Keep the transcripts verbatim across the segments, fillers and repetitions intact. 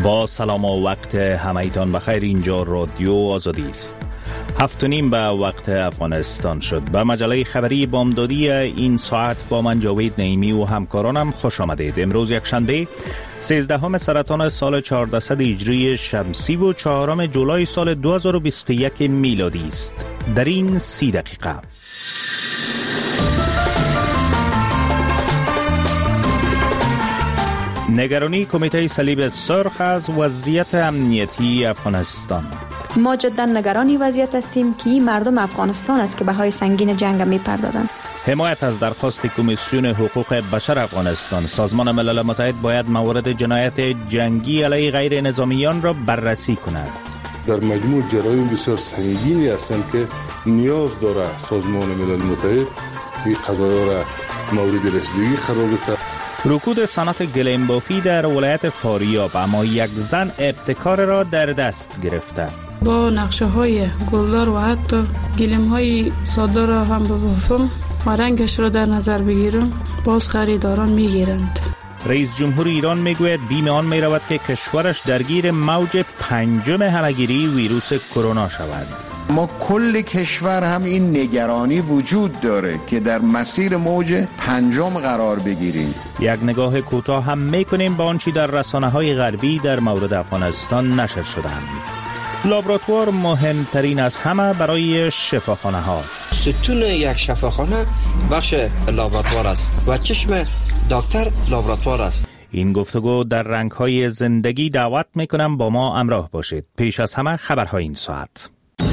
با سلام و وقت همایتان بخیر. اینجا رادیو آزادی است. هفت و نیم به وقت افغانستان شد. به مجله خبری بامدادی این ساعت با من جاوید نعیمی و همکارانم خوش آمدید. امروز یک شنبه سیزدهم سرطان سال چهاردهصد هجری شمسی و چهارم جولای سال دو هزار و بیست و یک میلادی است. در این سی دقیقه نگرانی کمیته صلیب سرخ از وضعیت امنیتی افغانستان. ما جدا نگرانی وضعیت هستیم که این مردم افغانستان است که بهای سنگین جنگ میپردازند. حمایت از درخواست کمیسیون حقوق بشر افغانستان. سازمان ملل متحد باید موارد جنایت جنگی علیه غیر نظامیان را بررسی کند. در مجموع جرایم بسیار سنگینی هستند که نیاز داره سازمان ملل متحد این قضایا را مورد رسیدگی قرار بده. رکود صنعت گلیم بافی در ولایت فاریاب، اما یک زن ابتکار را در دست گرفته. با نقشه های گلدار و حتی گلیم های ساده را هم ببافم و رنگش را در نظر بگیرم، باز خریداران میگیرند. رئیس جمهور ایران میگوید بیم آن میرود که کشورش درگیر موج پنجم همهگیری ویروس کرونا شود. ما کل کشور هم این نگرانی وجود داره که در مسیر موج پنجم قرار بگیریم. یک نگاه کوتاه هم میکنیم به آنچه در رسانه‌های غربی در مورد افغانستان نشر شدند. لابراتوار مهمترین از همه برای شفاخانه ها. ستون یک شفاخانه بخش لابراتوار است و چشم دکتر لابراتوار است. این گفتگو در رنگ‌های زندگی دعوت میکنم با ما همراه باشید. پیش از همه خبرهای این ساعت.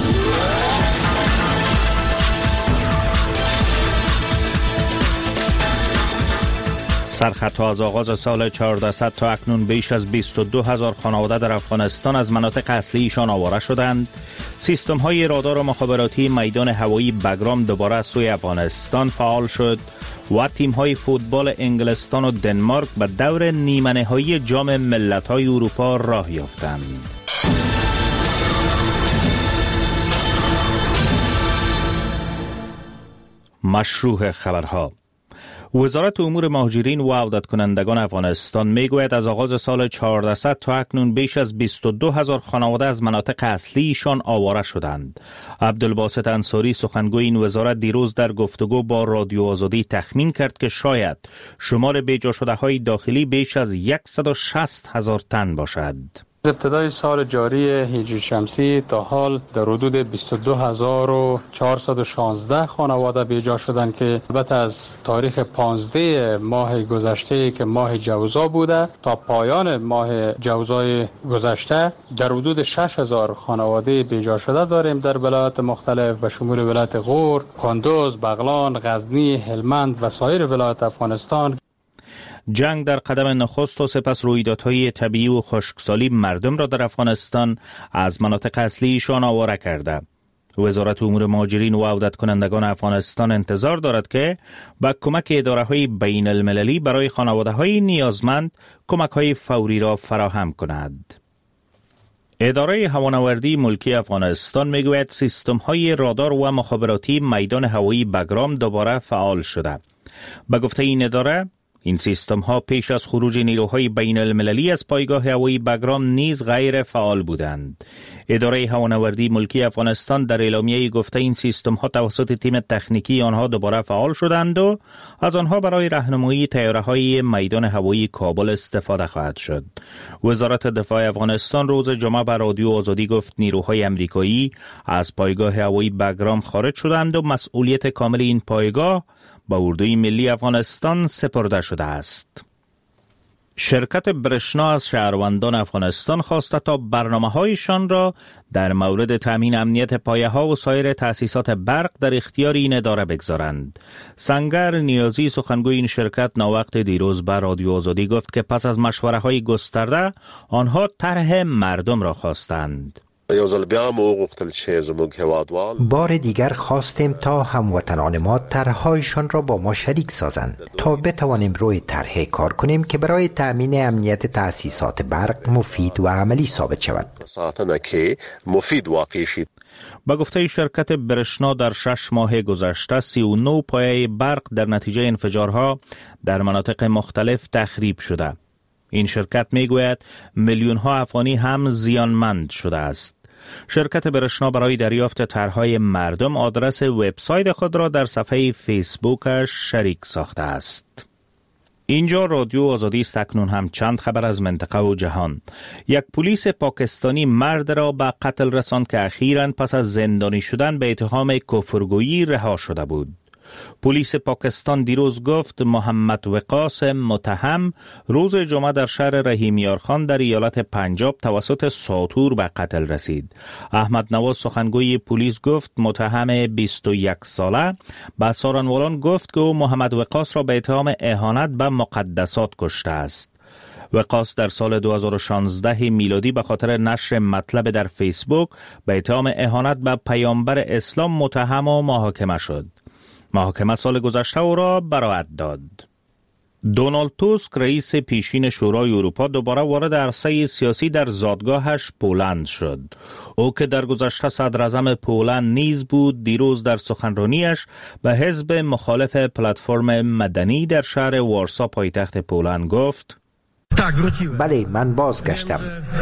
سرخطها از آغاز سال چهاردهصد تا اکنون بیش از بیست و دو هزار خانواده در افغانستان از مناطق اصلیشان آواره شدند. سیستم های رادار و مخابراتی میدان هوایی بگرام دوباره از سوی افغانستان فعال شد و تیم های فوتبال انگلستان و دنمارک به دور نیمه نهایی جام ملت‌های اروپا راه یافتند. مشروع خبرها. وزارت امور مهاجرین و عودت کنندگان افغانستان میگوید از آغاز سال چهاردهصد تا اکنون بیش از بیست و دو هزار خانواده از مناطق اصلیشان آواره شدند. عبدالباسط انصاری سخنگوی این وزارت دیروز در گفتگو با رادیو آزادی تخمین کرد که شاید شمار بیجا شده های داخلی بیش از صد و شصت هزار تن باشد. از ابتدای سال جاری هجری شمسی تا حال در حدود بیست و دو هزار و چهارصد و شانزده خانواده بیجا شدند که البته از تاریخ پانزده ماه گذشته که ماه جوزا بوده تا پایان ماه جوزای گذشته در حدود شش هزار خانواده بیجا شده داریم در ولایات مختلف به شمول ولایت غور، کندوز، بغلان، غزنی، هلمند و سایر ولایات افغانستان. جنگ در قدم نخست و سپس رویدادهای طبیعی و خشکسالی مردم را در افغانستان از مناطق اصلیشان آواره کرده. وزارت امور مهاجرین و عودت کنندگان افغانستان انتظار دارد که با کمک اداره‌های بین المللی برای خانواده‌های نیازمند کمک‌های فوری را فراهم کند. اداره هوانوردی ملکی افغانستان میگوید سیستم‌های رادار و مخابراتی میدان هوایی بگرام دوباره فعال شده. به گفته این اداره، این سیستم ها پیش از خروج نیروهای بین المللی از پایگاه هوایی بگرام نیز غیر فعال بودند. اداره هوانوردی ملکی افغانستان در اعلامیه گفته این سیستم ها توسط تیم تکنیکی آنها دوباره فعال شدند و از آنها برای راهنمایی طیاره های میدان هوایی کابل استفاده خواهد شد. وزارت دفاع افغانستان روز جمعه به رادیو آزادی گفت نیروهای امریکایی از پایگاه هوایی بگرام خارج شدند و مسئولیت کامل این پایگاه با اردوی ملی افغانستان سپرده شده است. شرکت برشنا از شهروندان افغانستان خواسته تا برنامه‌هایشان را در مورد تامین امنیت پایه‌ها و سایر تأسیسات برق در اختیار این اداره بگذارند. سنگر نیازی سخنگوی این شرکت ناوقت دیروز به رادیو آزادی گفت که پس از مشوره‌های گسترده آنها طرح مردم را خواستند. بار دیگر خواستیم تا هموطنان ما طرح‌هایشان را با ما شریک سازند تا بتوانیم روی طرحی کار کنیم که برای تأمین امنیت تأسیسات برق مفید و عملی ثابت شود. با گفته شرکت برشنا در شش ماه گذشته سی و نه پایه برق در نتیجه انفجارها در مناطق مختلف تخریب شده. این شرکت میگوید میلیون ها افغانی هم زیانمند شده است. شرکت برشنا برای دریافت طرحهای مردم آدرس وبسایت خود را در صفحه فیسبوکش شریک ساخته است. اینجا رادیو آزادی است. اکنون هم چند خبر از منطقه و جهان. یک پلیس پاکستانی مرد را به قتل رساند که اخیراً پس از زندانی شدن به اتهام کفرگویی رها شده بود. پلیس پاکستان دیروز گفت محمد وقاص متهم روز جمعه در شهر رحیمیارخان در ایالت پنجاب توسط ساطور به قتل رسید. احمد نواز سخنگوی پلیس گفت متهم بیست و یک ساله به سارنوالان گفت که او محمد وقاص را به اتهام اهانت به مقدسات کشته است. وقاص در سال دو هزار و شانزده میلادی به خاطر نشر مطلب در فیسبوک به اتهام اهانت به پیامبر اسلام متهم و محاکمه شد. محاکمه سال گذشته او را براءت داد. دونالد توسک رئیس پیشین شورای اروپا دوباره وارد عرصه سیاسی در زادگاهش پولند شد. او که در گذشته صدر اعظم پولند نیز بود، دیروز در سخنرانیش به حزب مخالف پلتفرم مدنی در شهر وارسا پایتخت پولند گفت: بله، من بازگشتم.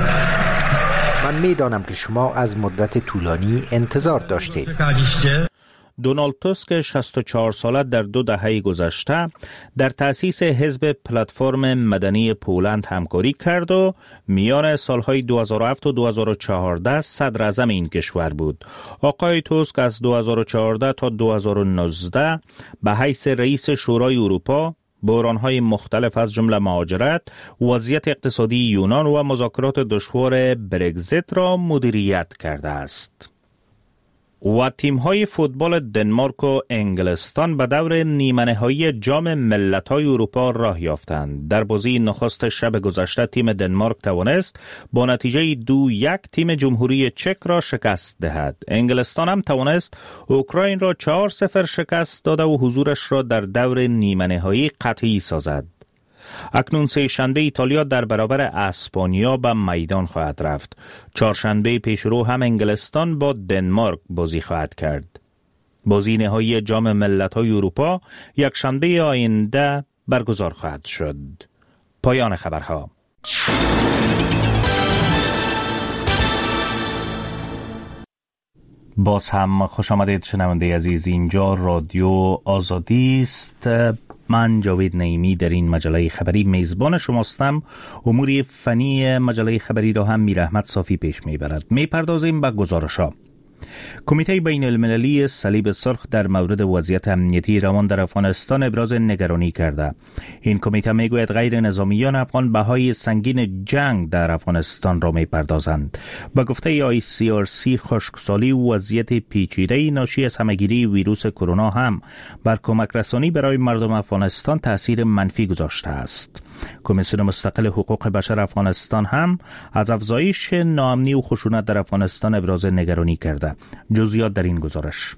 من میدانم که شما از مدت طولانی انتظار داشتید. دونالد توسک شصت و چهار ساله در دو دهه گذشته در تأسیس حزب پلتفرم مدنی پولند همکاری کرد و میان سالهای دو هزار و هفت و دو هزار و چهارده صدر اعظم این کشور بود. آقای توسک از دو هزار و چهارده تا دو هزار و نوزده به حیث رئیس شورای اروپا بحران‌های مختلف از جمله مهاجرت، وضعیت اقتصادی یونان و مذاکرات دشوار برگزیت را مدیریت کرده است. و تیم‌های فوتبال دنمارک و انگلستان به دور نیمه نهایی جام ملت‌های اروپا راه یافتند. در بازی نخست شب گذشته تیم دنمارک توانست با نتیجه دو یک تیم جمهوری چک را شکست دهد. انگلستان هم توانست اوکراین را چهار صفر شکست داده و حضورش را در دور نیمه نهایی قطعی سازد. اکنون سه شنبه ایتالیا در برابر اسپانیا به میدان خواهد رفت. چهارشنبه پیشرو هم انگلستان با دنمارک بازی خواهد کرد. بازی نهایی جام ملت‌های اروپا یک شنبه آینده برگزار خواهد شد. پایان خبرها. باز هم خوش آمدید شنونده عزیز. اینجا رادیو آزادی است. من جاوید نعیمی در این مجله خبری میزبان شماستم. امور فنی مجله خبری را هم میر احمد صافی پیش میبرد. میپردازیم به گزارش‌ها. کمیته بین المللی صلیب سرخ در مورد وضعیت امنیتی روان در افغانستان ابراز نگرانی کرده. این کمیته میگوید غیر نظامیان افغان بهای سنگین جنگ در افغانستان را میپردازند. با گفته آی سی آر سی خشکسالی و وضعیت پیچیده ناشی از همهگیری ویروس کرونا هم بر کمک رسانی برای مردم افغانستان تأثیر منفی گذاشته است. کمیسیون مستقل حقوق بشر افغانستان هم از افزایش ناامنی و خشونت در افغانستان ابراز نگرانی کرده. جزئیات در این گزارش.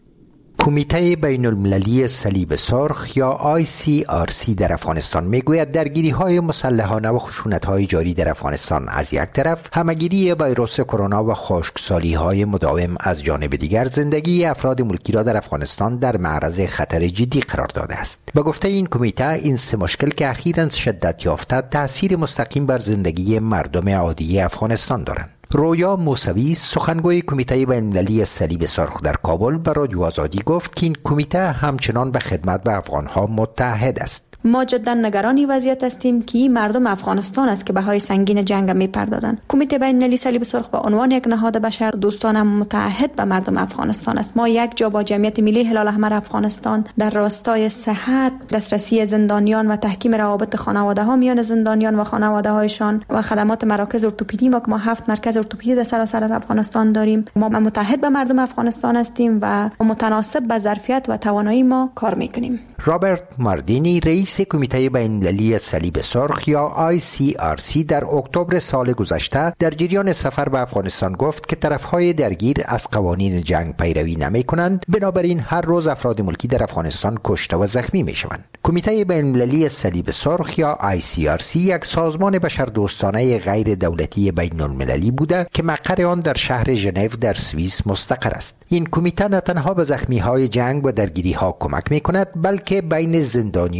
کمیته بین المللی صلیب سرخ یا آی سی آر سی در افغانستان میگوید درگیری های مسلحانه و خشونت های جاری در افغانستان از یک طرف، همگیری ویروس کرونا و خشکسالی های مداوم از جانب دیگر، زندگی افراد ملکی را در افغانستان در معرض خطر جدی قرار داده است. به گفته این کمیته، این سه مشکل که اخیراً شدت یافته تأثیر مستقیم بر زندگی مردم عادی افغانستان دارند. رویا موسوی سخنگوی کمیته بین المللی صلیب سرخ در کابل به رادیو آزادی گفت که این کمیته همچنان به خدمت به افغانها متحد است. ما جدا نگرانی وضعیت هستیم که مردم افغانستان است که بهای سنگین جنگ میپردازند. کمیته بین المللی صلیب سرخ به عنوان یک نهاد بشر دوستانه متحد به مردم افغانستان است. ما یک جا با جمعیت ملی هلال احمر افغانستان در راستای صحت، دسترسی زندانیان و تحکیم روابط خانواده ها میان زندانیان و خانواده هایشان و خدمات مراکز ارتوپدی، ما که ما هفت مرکز ارتوپدی در سراسر افغانستان داریم، ما متحد به مردم افغانستان هستیم و متناسب با ظرفیت و توانایی ما کار میکنیم. رابرت ماردینی رئیس کمیته بین المللی صلیب سرخ یا آی سی آر سی در اکتبر سال گذشته در جریان سفر به افغانستان گفت که طرفهای درگیر از قوانین جنگ پیروی نمی کنند، بنابراین هر روز افراد ملکی در افغانستان کشته و زخمی می شوند. کمیته بین المللی صلیب سرخ یا آی سی آر سی یک سازمان بشردوستانه غیر دولتی بین المللی بوده که مقر آن در شهر ژنو در سوئیس مستقر است. این کمیته نه تنها به زخمی های جنگ و درگیری ها کمک می کند، بلکه بین زندانیان و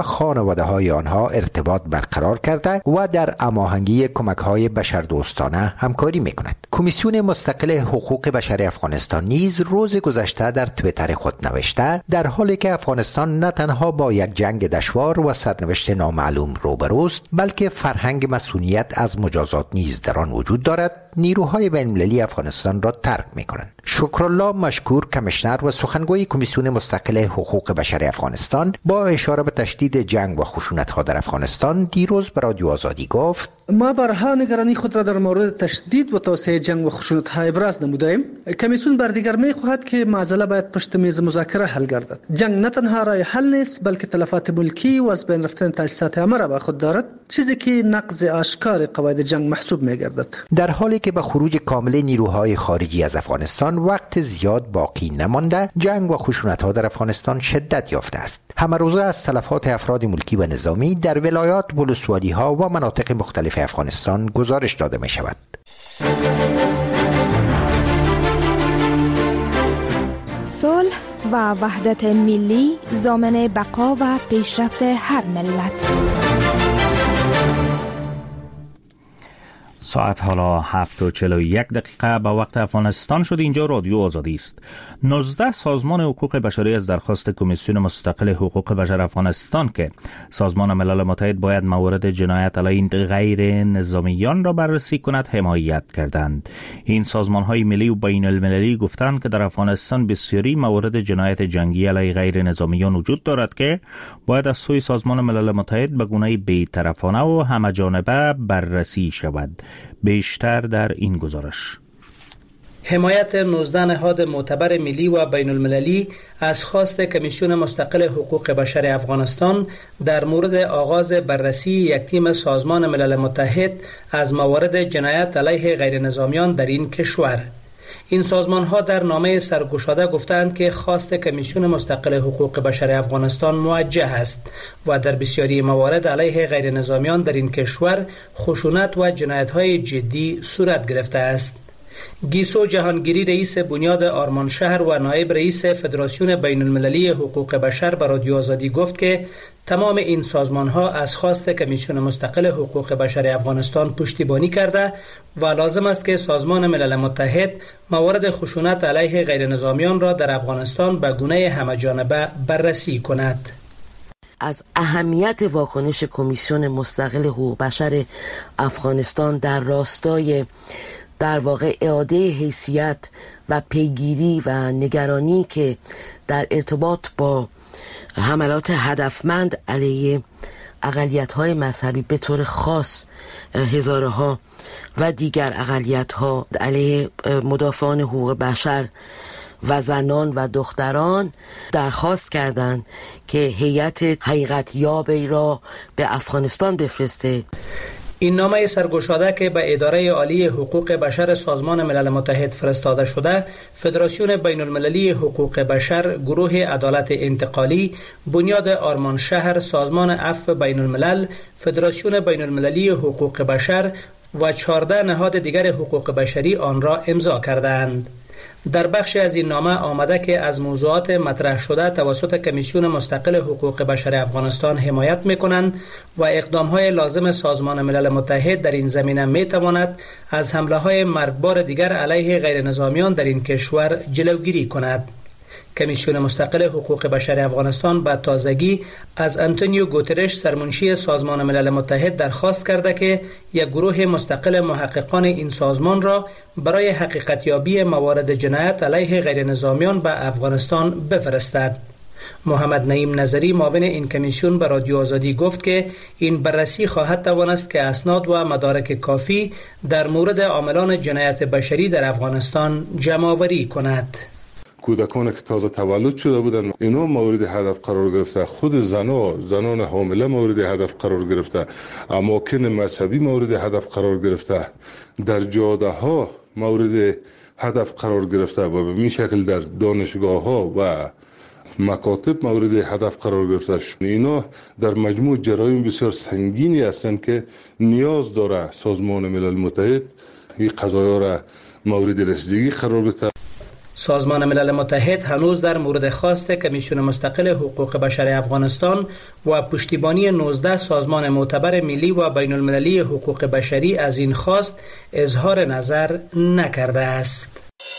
خانواده های آنها ارتباط برقرار کرده و در هماهنگی کمک های بشردوستانه همکاری می کند. کمیسیون مستقل حقوق بشر افغانستان نیز روز گذشته در توییتر خود نوشته در حالی که افغانستان نه تنها با یک جنگ دشوار و سرنوشت نامعلوم روبروست، بلکه فرهنگ مسئولیت از مجازات نیز در آن وجود دارد، نیروهای بین‌المللی افغانستان را ترک می‌کنند. شکرالله مشکور، کمیشنر و سخنگوی کمیسیون مستقل حقوق بشر افغانستان، با اشاره به تشدید جنگ و خشونت‌ها در افغانستان دیروز به رادیو آزادی گفت: ما بارها نگرانی خود را در مورد تشدید و توسعه جنگ و خشونت‌ها ابراز نموده‌ایم. کمیسیون بار دیگر می‌خواهد که معضله باید پشت میز مذاکره حل گردد. جنگ نه تنها راه حل نیست، بلکه تلفات ملکی و از بین رفتن تاسیسات امر را با خود دارد، چیزی که نقض آشکار قواعد جنگ محسوب می‌گردد. در حالی که به خروج کامل نیروهای خارجی از افغانستان وقت زیاد باقی نمانده، جنگ و خشونت‌ها در افغانستان شدت یافته است. همه روزه از تلفات افراد ملکی و نظامی در ولایات، ولسوالی‌ها و مناطق مختلف افغانستان گزارش داده می شود. صلح و وحدت ملی ضامن بقا و پیشرفت هر ملت. ساعت حالا هفت و چهل و یک دقیقه به وقت افغانستان شد. اینجا رادیو آزادی است. نوزده سازمان حقوق بشری از درخواست کمیسیون مستقل حقوق بشر افغانستان که سازمان ملل متحد باید موارد جنایت علیه غیر نظامیان را بررسی کند حمایت کردند. این سازمان های ملی و بین المللی گفتند که در افغانستان بسیاری موارد جنایت جنگی علیه غیر نظامیان وجود دارد که باید از سوی سازمان ملل متحد به گونه بی‌طرفانه و همه‌جانبه بررسی شود. بیشتر در این گزارش. حمایت نوزده نهاد معتبر ملی و بین المللی از خواست کمیسیون مستقل حقوق بشر افغانستان در مورد آغاز بررسی یک تیم سازمان ملل متحد از موارد جنایت علیه غیر نظامیان در این کشور. این سازمان ها در نامه سرگشاده گفتند که خواست کمیسیون مستقل حقوق بشر افغانستان موجه است و در بسیاری موارد علیه غیر نظامیان در این کشور خشونت و جنایت های جدی صورت گرفته است. گیسو جهانگیری رئیس بنیاد آرمان شهر و نایب رئیس فدراسیون بین المللی حقوق بشر به رادیو آزادی گفت که تمام این سازمان ها از خواست کمیسیون مستقل حقوق بشر افغانستان پشتیبانی کرده و لازم است که سازمان ملل متحد موارد خشونت علیه غیر نظامیان را در افغانستان به گونه همه‌جانبه بررسی کند. از اهمیت واکنش کمیسیون مستقل حقوق بشر افغانستان در راستای در واقع اعاده حیثیت و پیگیری و نگرانی که در ارتباط با حملات هدفمند علیه اقلیت‌های مذهبی به طور خاص هزاره‌ها و دیگر اقلیت‌ها علیه مدافعان حقوق بشر و زنان و دختران درخواست کردند که هیئت حقیقت یابی را به افغانستان بفرسته. این نامه سرگشاده که به اداره عالی حقوق بشر سازمان ملل متحد فرستاده شده، فدراسیون بین المللی حقوق بشر، گروه عدالت انتقالی، بنیاد آرمان شهر، سازمان عفو بین الملل، فدراسیون بین المللی حقوق بشر و چهارده نهاد دیگر حقوق بشری آن را امضا کردند. در بخش از این نامه آمده که از موضوعات مطرح شده توسط کمیسیون مستقل حقوق بشر افغانستان حمایت می‌کنند و اقدام‌های لازم سازمان ملل متحد در این زمینه می‌تواند از حمله‌های مرگبار دیگر علیه غیر نظامیان در این کشور جلوگیری کند. کمیسیون مستقل حقوق بشر افغانستان به تازگی از آنتونیو گوترش سرمنشی سازمان ملل متحد درخواست کرده که یک گروه مستقل محققان این سازمان را برای حقیقتیابی موارد جنایت علیه غیر نظامیان به افغانستان بفرستد. محمد نعیم نظری معاون این کمیسیون به رادیو آزادی گفت که این بررسی خواهد توانست که اسناد و مدارک کافی در مورد عاملان جنایت بشری در افغانستان جمع آوری کند. کودکان که تازه تولد شده بودن اینا مورد هدف قرار گرفته، خود زنا زنان حامله مورد هدف قرار گرفته، اماکن مذهبی مورد هدف قرار گرفته، در جاده ها مورد هدف قرار گرفته و به این شکل در دانشگاه ها و مکاتب مورد هدف قرار گرفته. اینا در مجموع جرایم بسیار سنگینی هستند که نیاز داره سازمان ملل متحد این قضایا را مورد رسیدگی قرار بده. سازمان ملل متحد هنوز در مورد خواست کمیسیون مستقل حقوق بشر افغانستان و پشتیبانی نوزده سازمان معتبر ملی و بین المللی حقوق بشری از این خواست اظهار نظر نکرده است.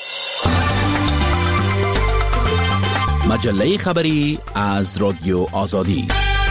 مجله خبری از رادیو آزادی.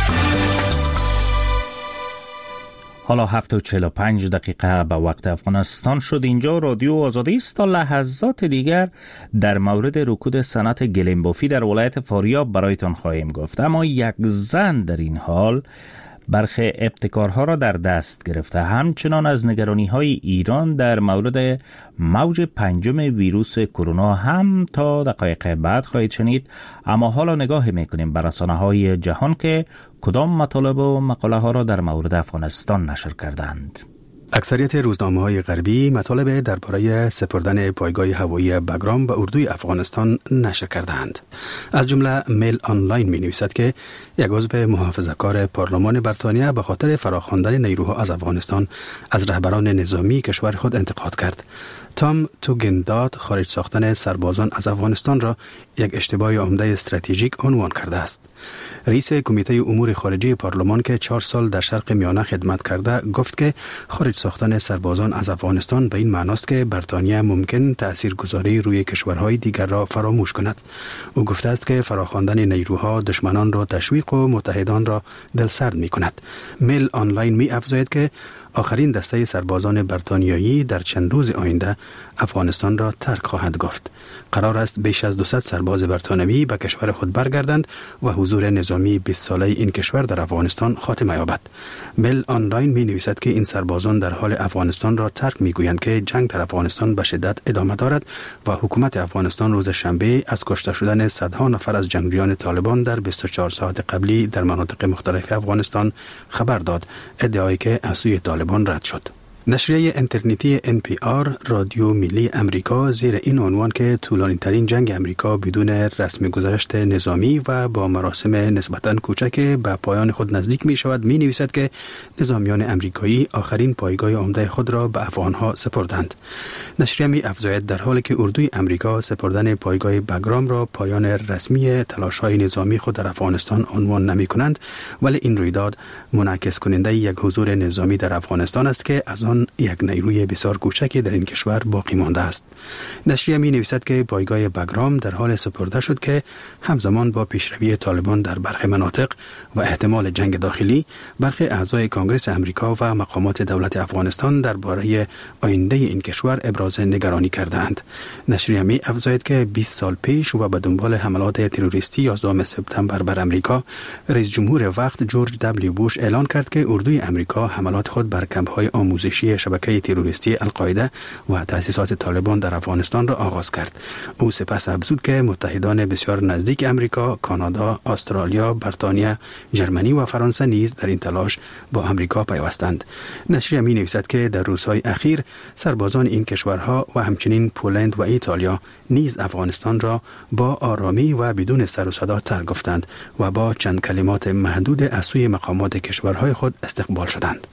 حالا هفت و چهل و پنج دقیقه به وقت افغانستان شد. اینجا رادیو آزادی است. تا لحظات دیگر در مورد رکود صنعت گلیم بافی در ولایت فاریاب برایتان خواهیم گفت. اما یک زن در این حال برخی ابتکارها را در دست گرفته. همچنان از نگرانی‌های ایران در مورد موج پنجم ویروس کرونا هم تا دقایق بعد خواهید شنید. اما حالا نگاه می‌کنیم بر رسانه‌های جهان که کدام مطالب و مقاله ها را در مورد افغانستان نشر کردند. اکثریت روزنامه‌های غربی مطالب درباره سپردن پایگاه هوایی بگرام به اردوی افغانستان نشر کردند. از جمله میل آنلاین می‌نویسد که یک عضو محافظه‌کار پارلمان بریتانیا به خاطر فراخواندن نیروها از افغانستان از رهبران نظامی کشور خود انتقاد کرد. تام توگنداد خارج ساختن سربازان از افغانستان را یک اشتباه عمده استراتژیک عنوان کرده است. رئیس کمیته امور خارجه پارلمان که چهار سال در شرق میانه خدمت کرده گفت که خارج ساختن سربازان از افغانستان به این معناست که بریتانیا ممکن تاثیرگذاری روی کشورهای دیگر را فراموش کند. او گفته است که فراخواندن نیروها دشمنان را تشویق و متحدان را دلسرد می کند. میل آنلاین می افزاید که آخرین دسته سربازان بریتانیایی در چند روز آینده افغانستان را ترک خواهد گفت. قرار است بیش از دویست سرباز بریتانیایی به کشور خود برگردند و حضور نظامی بیست ساله این کشور در افغانستان خاتمه یابد. میل آنلاین می نویسد که این سربازان در حال افغانستان را ترک می گویند که جنگ در افغانستان به شدت ادامه دارد و حکومت افغانستان روز شنبه از کشته شدن صدها نفر از جنگجویان طالبان در بیست و چهار ساعت قبلی در مناطق مختلف افغانستان خبر داد، ادعایی که از سوی طالبان رد شد. نشریه اینترنتی ان پی آر رادیو ملی امریکا زیر این عنوان که طولانی ترین جنگ امریکا بدون رسم گذشت نظامی و با مراسم نسبتاً کوچک به پایان خود نزدیک می شود می نویسد که نظامیان امریکایی آخرین پایگاه عمده خود را به افغانها سپردند. نشریه می افزاید در حالی که اردوی امریکا سپردن پایگاه بگرام را پایان رسمی تلاش‌های نظامی خود در افغانستان عنوان نمی کنند، ولی این رویداد منعکس کننده یک حضور نظامی در افغانستان است که از آن یک نیروی بسیار کوچکی در این کشور باقی مانده است. نشریه می نویسد که پایگاه بگرام در حال سپرده شد که همزمان با پیشروی طالبان در برخی مناطق و احتمال جنگ داخلی، برخی اعضای کنگره امریکا و مقامات دولت افغانستان درباره آینده این کشور ابراز نگرانی کردند. نشریه می افزاید که بیست سال پیش و به دنبال حملات تروریستی یازدهم سپتامبر بر امریکا، رئیس جمهور وقت جورج دبلیو بوش اعلان کرد که اردوی امریکا حملات خود بر کمپ‌های آموزشی شبکه تروریستی القاعده و تأسیسات طالبان در افغانستان را آغاز کرد. او سپس افزود که متحدان بسیار نزدیک امریکا، کانادا، استرالیا، بریتانیا، ژرمنی و فرانسه نیز در این تلاش با امریکا پیوستند. نشریه می نویسد که در روزهای اخیر سربازان این کشورها و همچنین پولند و ایتالیا نیز افغانستان را با آرامی و بدون سر و صدا ترک گفتند و با چند کلمات محدود از سوی مقامات کشورهای خود استقبال شدند.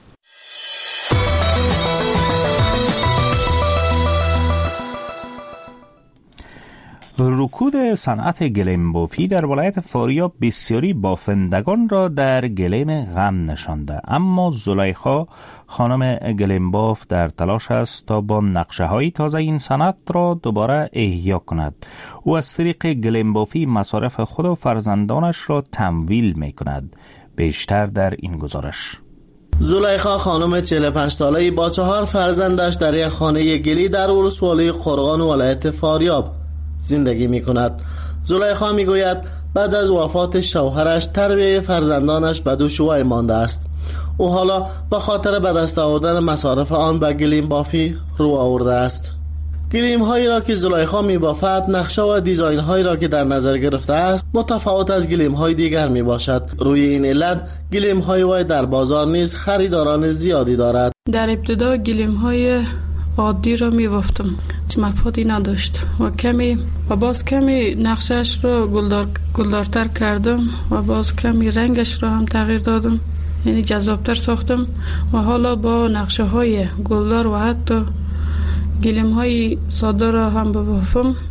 رکود صنعت گلیم بافی در ولایت فاریاب بسیاری بافندگان را در گلیم غم نشانده، اما زلیخا خانم گلیم باف در تلاش است تا با نقشه های تازه این صنعت را دوباره احیا کند. او از طریق گلیم بافی مصارف خود و فرزندانش را تمویل می کند. بیشتر در این گزارش. زلیخا خانم چهل و پنج ساله‌ای با چهار فرزندش در یک خانه گلی در ولسوالی قرغان ولایت فاریاب زندگی می کند. زلیخا می گوید بعد از وفات شوهرش تربیت فرزندانش به دشواری مانده است. او حالا به خاطر به دست آوردن مصارف آن به گلیم بافی رو آورده است. گلیم هایی را که زلیخا می بافد نقشه و دیزاین هایی را که در نظر گرفته است متفاوت از گلیم های دیگر می باشد. روی این علت گلیم های وی در بازار نیز خریداران زیادی دارد. در ابتدا گلیم های عادی را می بافتم چه مفادی نداشت و کمی و باز کمی نقشش را گلدار گلدارتر کردم و باز کمی رنگش را هم تغییر دادم، یعنی جذابتر ساختم و حالا با نقشه های گلدار و حتی گلیم های ساده را هم ببافم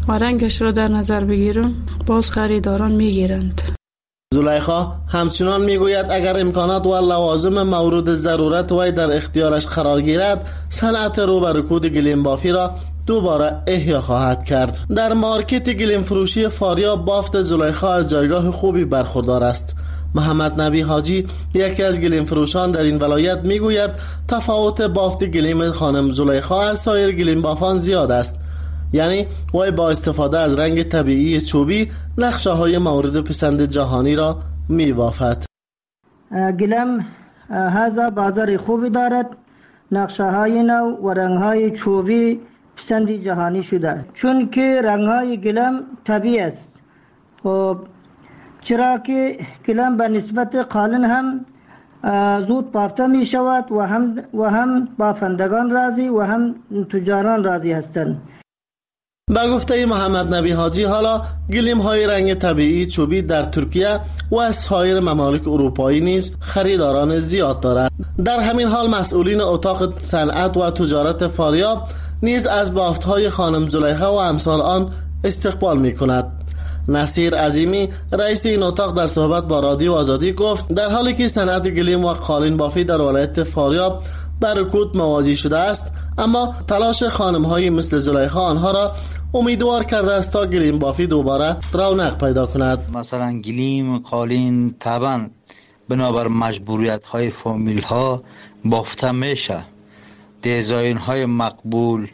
و رنگش را در نظر بگیرم باز خریداران میگیرند. زلیخا همچنان میگوید اگر امکانات و لوازم مورد ضرورت وی در اختیارش قرار گیرد صنعت رو به رکود گلیم بافی را دوباره احیا خواهد کرد. در مارکت گلیم فروشی فاریاب بافت زلیخا از جایگاه خوبی برخوردار است. محمد نبی حاجی یکی از گلیم فروشان در این ولایت میگوید تفاوت بافت گلیم خانم زلیخا از سایر گلیم بافان زیاد است. یعنی وی با استفاده از رنگ طبیعی چوبی نقشه های مورد پسند جهانی را می بافد. گلیم هذا بازار خوبی دارد، نقشه های نو و رنگ های چوبی پسند جهانی شده چون که رنگ های گلیم طبیعی است. خب چرا که گلیم به نسبت قالین هم زود بافته می شود و هم و هم بافندگان راضی و هم تجاران راضی هستند. با گفته محمد نبی حاجی حالا گلیم های رنگ طبیعی چوبی در ترکیه و سایر ممالک اروپایی نیز خریداران زیاد دارد. در همین حال مسئولین اتاق صنعت و تجارت فاریاب نیز از بافت های خانم زلیخا و امثال آن استقبال می کند. نصیر عظیمی رئیس این اتاق در صحبت با رادیو آزادی گفت در حالی که صنعت گلیم و قالین بافی در ولایت فاریاب بر رکود مواجه شده است، اما تلاش خانم های مثل زلیخا آنها را امیدوار کرده است تا گلیم بافی دوباره رونق پیدا کند. مثلا گلیم قالین طبعا بنابر مجبوریت های فامیل ها بافته میشه، دیزاین های مقبول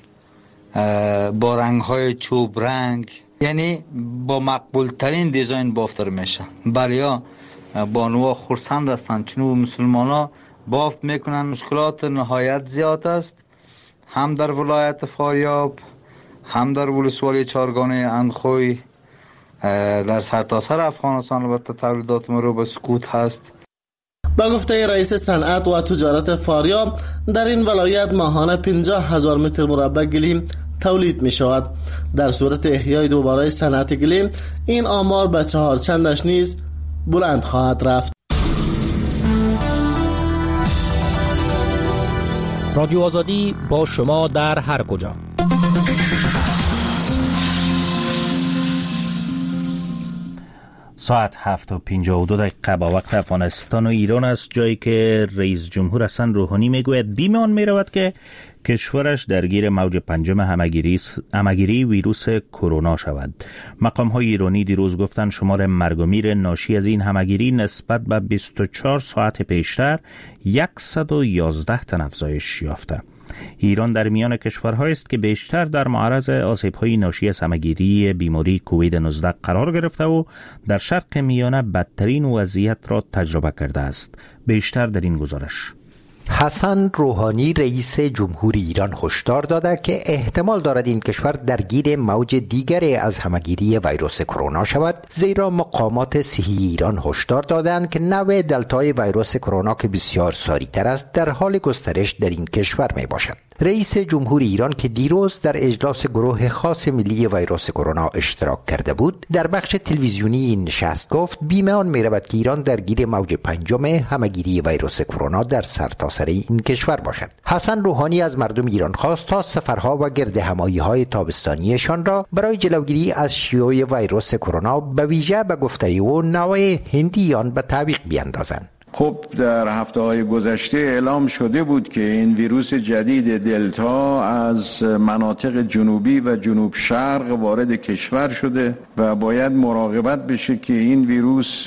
با رنگ های چوب رنگ، یعنی با مقبول ترین دیزاین بافته میشه. برای بانوها خرسند هستند چون مسلمان ها بافت میکنن. مشکلات نهایت زیاد است، هم در ولایت فاریاب هم در ولسوالی چارگانه اندخوی، در سرتاسر افغانستان. البته تولیدات ما رو به سکوت هست. با گفته رئیس صنعت و تجارت فاریاب در این ولایت ماهانه پنجاه هزار متر مربع گلیم تولید می شود. در صورت احیای دوباره صنعت گلیم این آمار به چهار چندش نیز بلند خواهد رفت. رادیو آزادی با شما در هر کجا. ساعت هفت و پنجاه و دو دقیقه با وقت افغانستان و ایران است، جایی که رئیس جمهور حسن روحانی میگوید بیم آن میرود که کشورش درگیر موج پنجم همگیری همگیری ویروس کرونا شود. مقام های ایرانی دیروز گفتند شمار مرگ و میر ناشی از این همگیری نسبت به بیست و چهار ساعت پیشتر صد و یازده تن افزایش یافته. ایران در میان کشورهایی است که بیشتر در معرض آسیب‌های ناشی از همگیری بیماری کووید نوزده قرار گرفته و در شرق میانه بدترین وضعیت را تجربه کرده است. بیشتر در این گزارش. حسن روحانی رئیس جمهور ایران هشدار داده که احتمال دارد این کشور درگیر موج دیگری از همگیری ویروس کرونا شود، زیرا مقامات صحی ایران هشدار دادند که نوع دلتای ویروس کرونا که بسیار سریعتر است در حال گسترش در این کشور می باشد. رئیس جمهور ایران که دیروز در اجلاس گروه خاص ملی ویروس کرونا اشتراک کرده بود، در بخش تلویزیونی این نشست گفت بیم آن می رود که ایران درگیر موج پنجم همگیری ویروس کرونا در سرتاسر سر این کشور باشد. حسن روحانی از مردم ایران خواست تا سفرها و گرد همایی‌های تابستانیشان را برای جلوگیری از شیوع ویروس کرونا به ویژه به گفته او نوع هندی آن به تعویق بیاندازند. خب در هفته های گذشته اعلام شده بود که این ویروس جدید دلتا از مناطق جنوبی و جنوب شرق وارد کشور شده و باید مراقبت بشه که این ویروس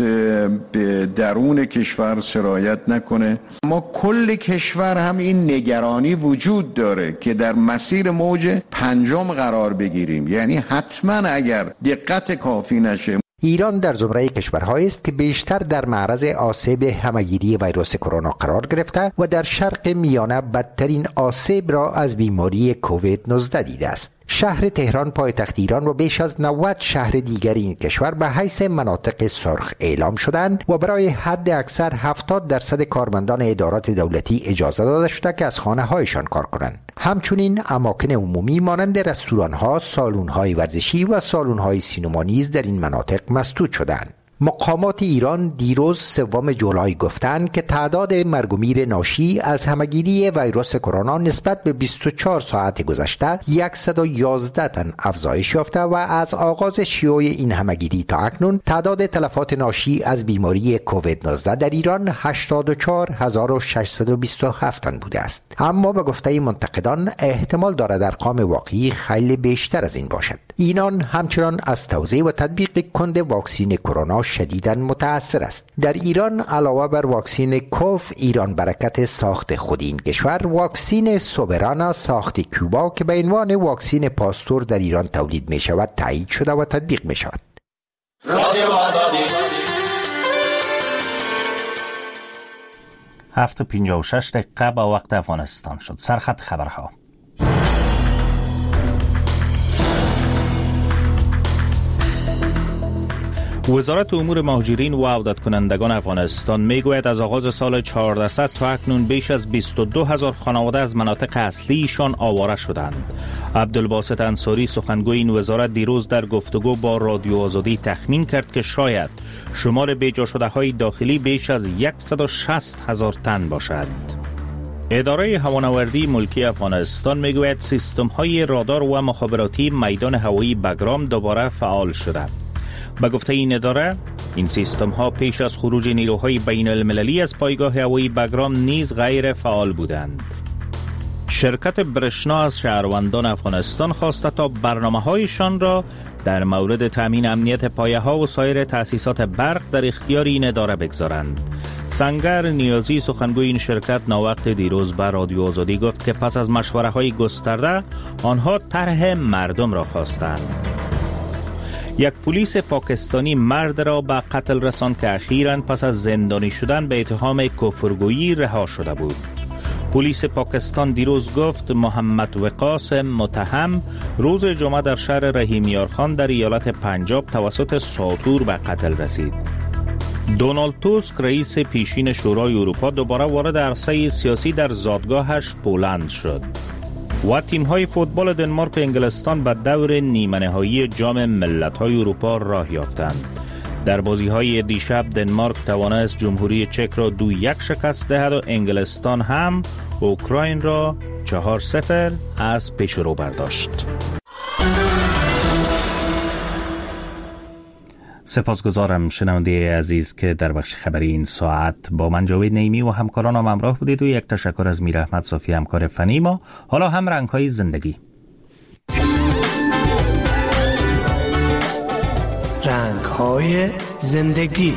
به درون کشور سرایت نکنه. اما کل کشور هم این نگرانی وجود داره که در مسیر موج پنجم قرار بگیریم، یعنی حتما اگر دقت کافی نشه. ایران در زمره کشورهایی است که بیشتر در معرض آسیب همگیری ویروس کرونا قرار گرفته و در شرق میانه بدترین آسیب را از بیماری کووید نوزده دیده است. شهر تهران پایتخت ایران و بیش از نود شهر دیگر این کشور به حیث مناطق سرخ اعلام شدند و برای حد اکثر هفتاد درصد کارمندان ادارات دولتی اجازه داده شده که از خانه هایشان کار کنند. همچنین اماکن عمومی مانند رستوران ها، سالن های ورزشی و سالن های سینما نیز در این مناطق مسدود شدند. مقامات ایران دیروز سوم جولای گفتند که تعداد مرگ و میر ناشی از همگیری ویروس کرونا نسبت به بیست و چهار ساعت گذشته صد و یازده تن افزایش یافته و از آغاز شیوع این همگیری تا اکنون تعداد تلفات ناشی از بیماری کووید نوزده در ایران هشتاد و چهار هزار و ششصد و بیست و هفت تن بوده است. اما به گفته منتقدان احتمال دارد ارقام واقعی خیلی بیشتر از این باشد. ایران همچنان از توزیع و تطبیق کند واکسین کرونا شدیداً متأثر است. در ایران علاوه بر واکسین کوف ایران برکت ساخت خود این کشور، واکسین سوبرانا ساخت کوبا که به عنوان واکسین پاستور در ایران تولید می شود تایید شده و تطبیق می شود. رادیو آزادی هفت و پنجاه و شش دقیقه با وقت افغانستان شد. سرخط خبرها. وزارت امور مهاجرین و عودت کنندگان افغانستان میگوید از آغاز سال چهاردهصد تا اکنون بیش از بیست و دو هزار خانواده از مناطق اصلی ایشان آواره شدند. عبدالباسط انصاری سخنگوی این وزارت دیروز در گفتگو با رادیو آزادی تخمین کرد که شاید شمار بیجا شده های داخلی بیش از صد و شصت هزار تن باشد. اداره هوانوردی ملکی افغانستان میگوید سیستم های رادار و مخابراتی میدان هوایی بگرام دوباره فعال شده. به گفته این اداره، این سیستم ها پیش از خروج نیروهای بین المللی از پایگاه هوایی بگرام نیز غیر فعال بودند. شرکت برشنا از شهروندان افغانستان خواسته تا برنامه هایشان را در مورد تامین امنیت پایه ها و سایر تأسیسات برق در اختیار این اداره بگذارند. سنگر نیازی سخنگوی این شرکت ناوقت دیروز به رادیو آزادی گفت که پس از مشوره های گسترده آنها طرح مردم را خواستند. یک پلیس پاکستانی مرد را به قتل رساند که اخیراً پس از زندانی شدن به اتهام کفرگویی رها شده بود. پلیس پاکستان دیروز گفت محمد وقاص متهم روز جمعه در شهر رحیمیارخان در ایالت پنجاب توسط ساطور به قتل رسید. دونالد توسک رئیس پیشین شورای اروپا دوباره وارد عرصه سیاسی در زادگاهش پولند شد. و تیم‌های فوتبال دنمارک و انگلستان به دور نیمه نهایی جام ملت‌های اروپا راه یافتند. در بازی‌های دیشب دنمارک توانست جمهوری چک را دو یک شکست دهد و انگلستان هم اوکراین را چهار صفر از پیش رو برداشت. سپاسگزارم شنونده عزیز که در بخش خبری این ساعت با من جاوید نعیمی و همکارانم همراه بودید و یک تشکر از میر احمد صافی همکار فنی ما. حالا هم رنگ‌های زندگی. رنگ‌های زندگی.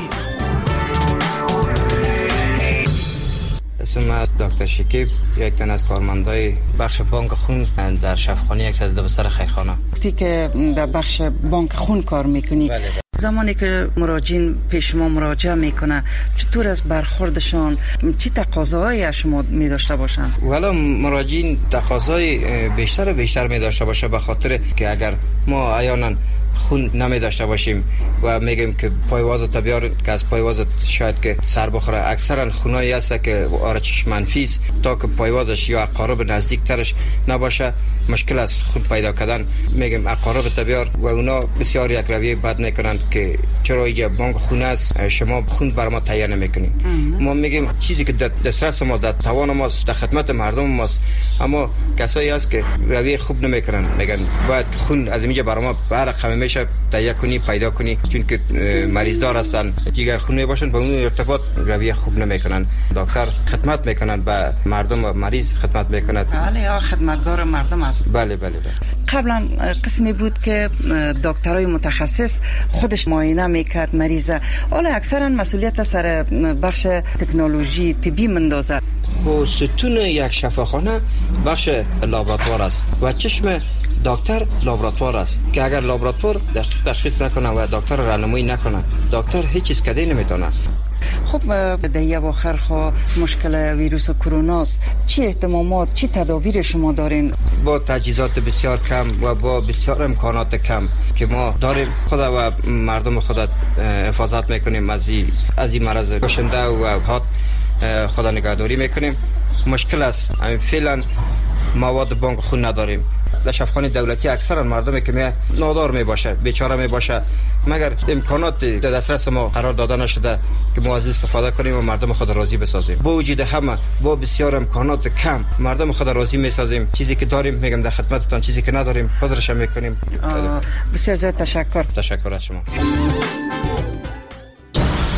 اسم من دکتر شکیب، یک تن از کارمندای بخش بانک خون در شفاخانه صد و دوازده خیرخانه. وقتی که در بخش بانک خون کار میکنی، بله بله. زمانی که مراجعین پیش ما مراجعه میکنه چطور از برخوردشان، چی تقاضاهایی از شما می داشته باشند؟ والا مراجعین تقاضای بیشتر بیشتر می داشته باشه، به خاطر که اگر ما احیانا خون نمی داشته باشیم و میگیم که پایواز تبیار که از پایواز شاید که سر بخوره، اکثرا خونایی هست که آرچش منفی است، تا که پایوازش یا اقارب نزدیک ترش نباشه مشکل است خون پیدا کردن. میگیم اقارب تبیار و اونا بسیار یک رویه بد میکنند که چرا اینجا بانک خون است شما خون بر ما تهیه نمیکنید. ما میگیم چیزی که در دسترس ما، در توان ماست، در خدمت مردم ماست، اما کسایی هست که رویه خوب نمیکنن، میگن باید خون از اینجا بر ما بر رقم میشه تهیه کنی پیدا کنی، چون که مریض دار هستن دیگر خون باشن با اون ارتباط رویه خوب نمیکنن. دکتر خدمت میکنن به مردم و مریض خدمت میکنند. بله یا خدمتگار مردم است. بله بله بله. قبلا قسمی بود که دکترای متخصص خودش معاینه میکرد مریضه، حالا اکثرا مسئولیت سر بخش تکنولوژی طبی مندازه. خب ستون یک شفاخانه بخش لابراتوار است و چشم دکتر لابراتوار است که اگر لابراتوار دقیق تشخیص نکنه و دکتر راهنمایی نکنه، دکتر هیچ چیز کدی نمیتونه. خب در یه واخر خو مشکل ویروس کرونا است، چی اهتمامات چی تدابیر شما دارین؟ با تجهیزات بسیار کم و با بسیار امکانات کم که ما داریم، خود و مردم خود حفاظت میکنیم از این از این مرض کشنده و حاد خدا نگهداری میکنیم. مشکل است فعلا مواد بانک خون نداریم. در شفاخانه دولتی اکثرا مردمی که می نادار می باشه، بیچاره می باشه، مگر امکانات در دسترس ما قرار داده نشده که ما از استفاده کنیم و مردم خود راضی بسازیم. با وجود همه با بسیار امکانات کم مردم خود راضی می سازیم. چیزی که داریم میگم در خدمتتان، چیزی که نداریم حاضرش میکنیم. بسیار زیاد تشکر. تشکر از شما.